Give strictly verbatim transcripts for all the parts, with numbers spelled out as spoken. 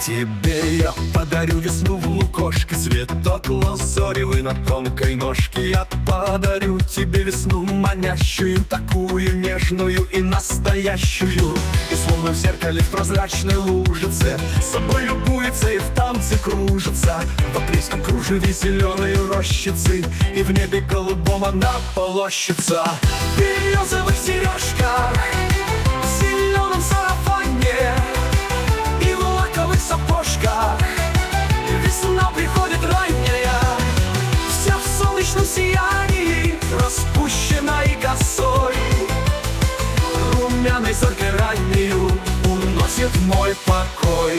Тебе я подарю весну в лукошке, цветок лазоревый на тонкой ножке. Я подарю тебе весну манящую, такую нежную и настоящую. И словно в зеркале в прозрачной лужице с собой любуется и в танце кружится. В апрельском кружеве зеленой рощицы и в небе голубом она полощется. В березовых сережках, в зеленом сарафане и в лаковых сапожках весна приходит ранняя, вся в солнечном сиянии, распущенной косой. Румяной зоркой раннею уносит мой покой.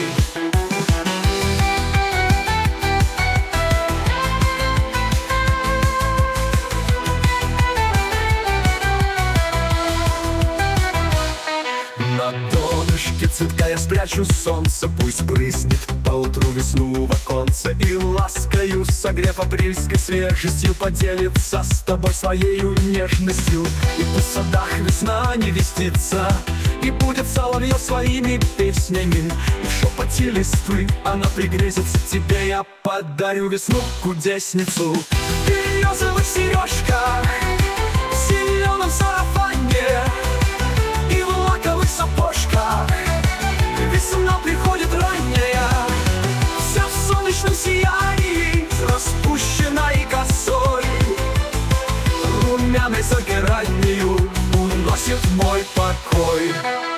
На донышке цветка я спрячу солнце, пусть брызнет поутру весну в оконце. И ласкою, согрев апрельской свежестью, поделится с тобой своею нежностью. И пусть в садах весна не вестится, и будет соловьев своими песнями. И в шепоте листвы она пригрезится тебе. Я подарю весну кудесницу. В березовых сережках, в зеленом сарафане и в лаковых сапожках весна приходит ранняя, вся в солнечном сиянии, распущенной косой. Румяной зоркой раннею уносит мой покой.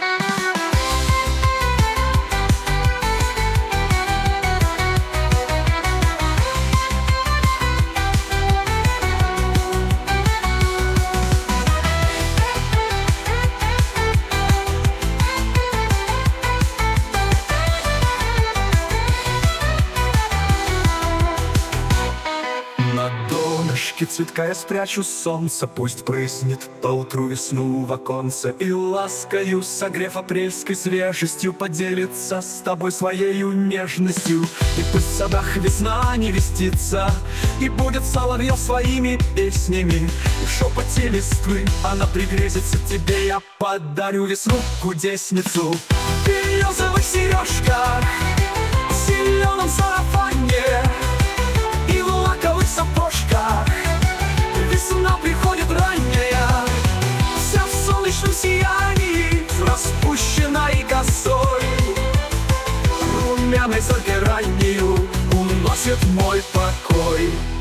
На донышке цветка я спрячу солнце, пусть брызнет поутру весну в оконце. И ласкою, согрев апрельской свежестью, поделится с тобой своею нежностью. И пусть в садах весна не вестится, и будет соловьев своими песнями. И в шепоте листвы она пригрезится тебе. Я подарю весну кудесницу. В березовых сережках, в зеленом сарафане и в лаковых сапожках весна приходит ранняя, вся в солнечном сиянии, распущенной косой. Румяной зоркой раннею уносит мой покой.